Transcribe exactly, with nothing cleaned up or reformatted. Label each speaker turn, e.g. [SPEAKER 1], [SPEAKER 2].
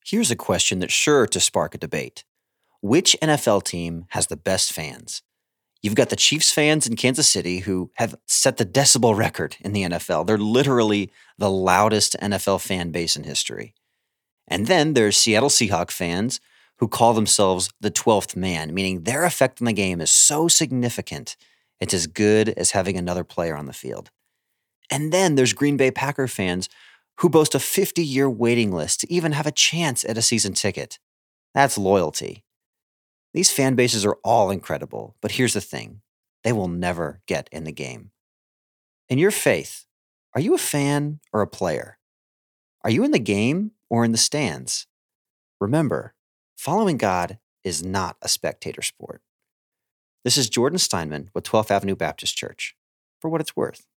[SPEAKER 1] Here's a question that's sure to spark a debate. Which N F L team has the best fans? You've got the Chiefs fans in Kansas City who have set the decibel record in the N F L. They're literally the loudest N F L fan base in history. And then there's Seattle Seahawks fans who call themselves the twelfth man, meaning their effect on the game is so significant, it's as good as having another player on the field. And then there's Green Bay Packer fans who boast a fifty-year waiting list to even have a chance at a season ticket. That's loyalty. These fan bases are all incredible, but here's the thing. They will never get in the game. In your faith, are you a fan or a player? Are you in the game or in the stands? Remember, following God is not a spectator sport. This is Jordan Steinman with twelfth Avenue Baptist Church, for what it's worth.